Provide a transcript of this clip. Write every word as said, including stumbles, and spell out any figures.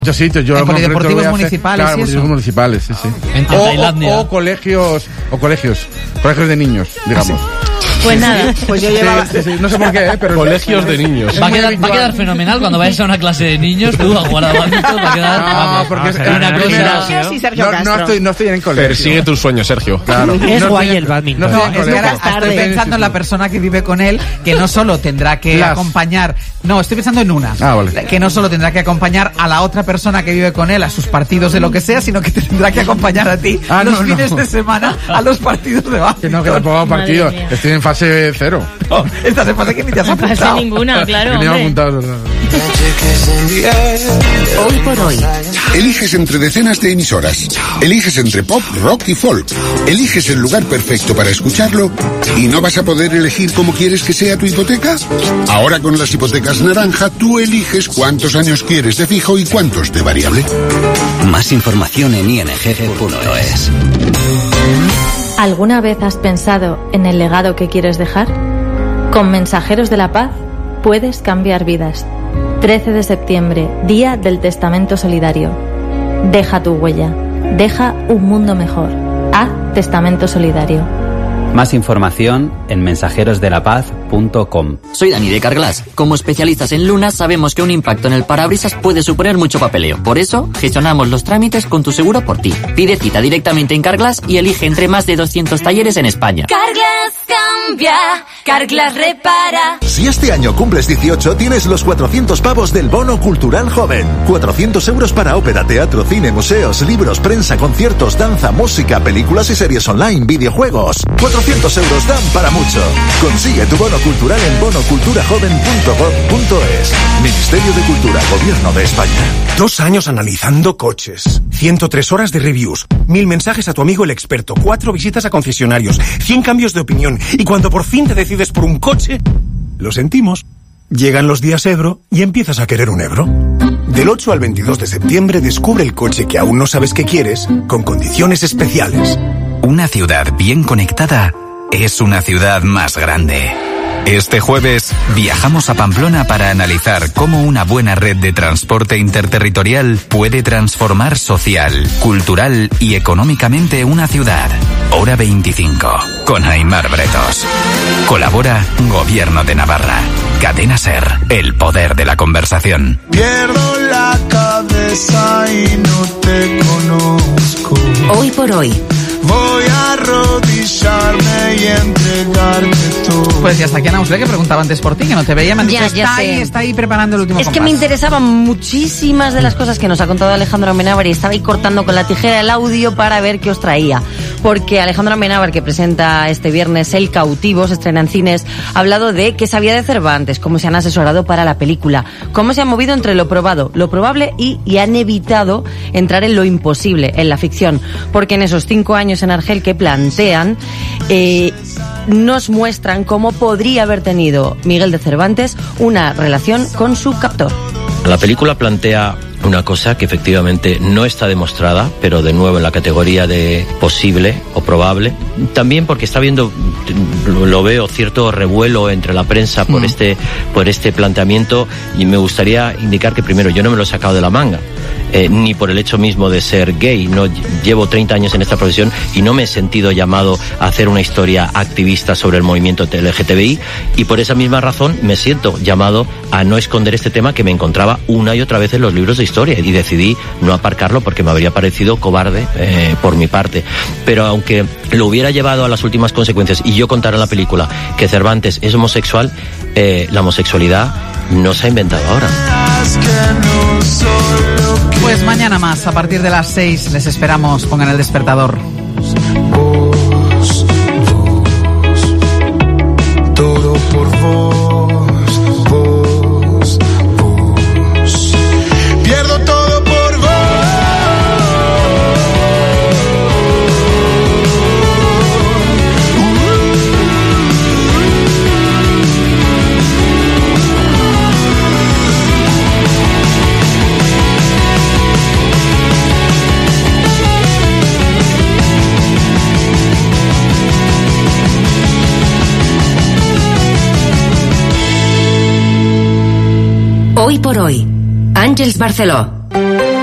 Muchos sitios, yo en en polideportivos municipales, claro, y eso. municipales, sí, sí. En O, Tailandia. o, o colegios, o colegios, colegios de niños, digamos. Pues nada, Pues yo llevaba... Sí, sí, sí, no sé por qué, ¿eh? Pero Colegios de niños. Va a, quedar, va a quedar fenomenal cuando vayas a una clase de niños, tú a jugar a badminton, va a quedar... No, vamos, porque es una una cosa... Sí, Sergio no, Castro. no estoy, no estoy en colegio. Persigue tus sueños, Sergio. Claro. Es No guay estoy en- el badminton. No, No, estoy en es que ahora colegio. estoy pensando en la persona que vive con él, que no solo tendrá que Las. acompañar... No, estoy pensando en una. Ah, vale. Que no solo tendrá que acompañar a la otra persona que vive con él a sus partidos de lo que sea, sino que te tendrá que acompañar a ti Ah, los no, no. fines de semana a los partidos de Que básquet. no, que tampoco hago Madre partido. mía. Estoy en fase cero. No, esta se pasa que ni te has no pasa apuntado. ninguna, claro, Que ni me he hombre. apuntado, es verdad. Hoy por hoy. Eliges entre decenas de emisoras. Eliges entre pop, rock y folk. Eliges el lugar perfecto para escucharlo y no vas a poder elegir cómo quieres que sea tu hipoteca. Ahora con las hipotecas naranja tú eliges cuántos años quieres de fijo y cuántos de variable. Más información en i n g punto es. ¿Alguna vez has pensado en el legado que quieres dejar? Con Mensajeros de la Paz puedes cambiar vidas. trece de septiembre, Día del Testamento Solidario. Deja tu huella. Deja un mundo mejor. Haz testamento solidario. Más información en mensajeros de la paz punto com. Soy Dani de Carglass. Como especialistas en lunas sabemos que un impacto en el parabrisas puede suponer mucho papeleo. Por eso, gestionamos los trámites con tu seguro por ti. Pide cita directamente en Carglass y elige entre más de doscientos talleres en España. Carglass cambia, Carglass repara. Si este año cumples dieciocho, tienes los cuatrocientos pavos del Bono Cultural Joven. cuatrocientos euros para ópera, teatro, cine, museos, libros, prensa, conciertos, danza, música, películas y series online, videojuegos. cuatrocientos euros dan para mucho. Consigue tu bono cultural en bono cultura joven punto gov punto es. Ministerio de Cultura, Gobierno de España. Dos años analizando coches, ciento tres horas de reviews, mil mensajes a tu amigo el experto, cuatro visitas a concesionarios, cien cambios de opinión, y cuando por fin te decides por un coche, lo sentimos. Llegan los días Ebro y empiezas a querer un Ebro. Del ocho al veintidós de septiembre descubre el coche que aún no sabes que quieres, con condiciones especiales. Una ciudad bien conectada es una ciudad más grande. Este jueves viajamos a Pamplona para analizar cómo una buena red de transporte interterritorial puede transformar social, cultural y económicamente una ciudad. Hora veinticinco, con Aimar Bretos. Colabora Gobierno de Navarra. Cadena SER, el poder de la conversación. Pierdo la cabeza y no te conozco. Hoy por hoy. Voy a arrodillarme y entregarte todo. Pues ya está aquí Ana Usle, que preguntaba antes por ti, que no te veía, me han dicho, Ya, ya está sé. ahí, está ahí preparando el último Es que compás. me interesaban muchísimas de las cosas que nos ha contado Alejandro Amenábar y estaba ahí cortando con la tijera el audio para ver qué os traía. Porque Alejandro Amenábar, que presenta este viernes El Cautivo, se estrena en cines, ha hablado de qué sabía de Cervantes, cómo se han asesorado para la película, cómo se han movido entre lo probado, lo probable y, y han evitado entrar en lo imposible, en la ficción. Porque en esos cinco años en Argel que plantean, eh, nos muestran cómo podría haber tenido Miguel de Cervantes una relación con su captor. La película plantea una cosa que efectivamente no está demostrada, pero de nuevo en la categoría de posible o probable. También porque está habiendo, lo veo, cierto revuelo entre la prensa por mm. este por este planteamiento, y me gustaría indicar que primero yo no me lo he sacado de la manga. Eh, ni por el hecho mismo de ser gay. No llevo treinta años en esta profesión y no me he sentido llamado a hacer una historia activista sobre el movimiento L G T B I, y por esa misma razón me siento llamado a no esconder este tema que me encontraba una y otra vez en los libros de historia, y decidí no aparcarlo porque me habría parecido cobarde eh, por mi parte. Pero aunque lo hubiera llevado a las últimas consecuencias y yo contara en la película que Cervantes es homosexual, eh, la homosexualidad no se ha inventado ahora. Pues mañana más, a partir de las seis, les esperamos. Pongan el despertador. Vos, vos, todo por vos, vos, vos. Pierdo todo por vos. Hoy por hoy. Àngels Barceló.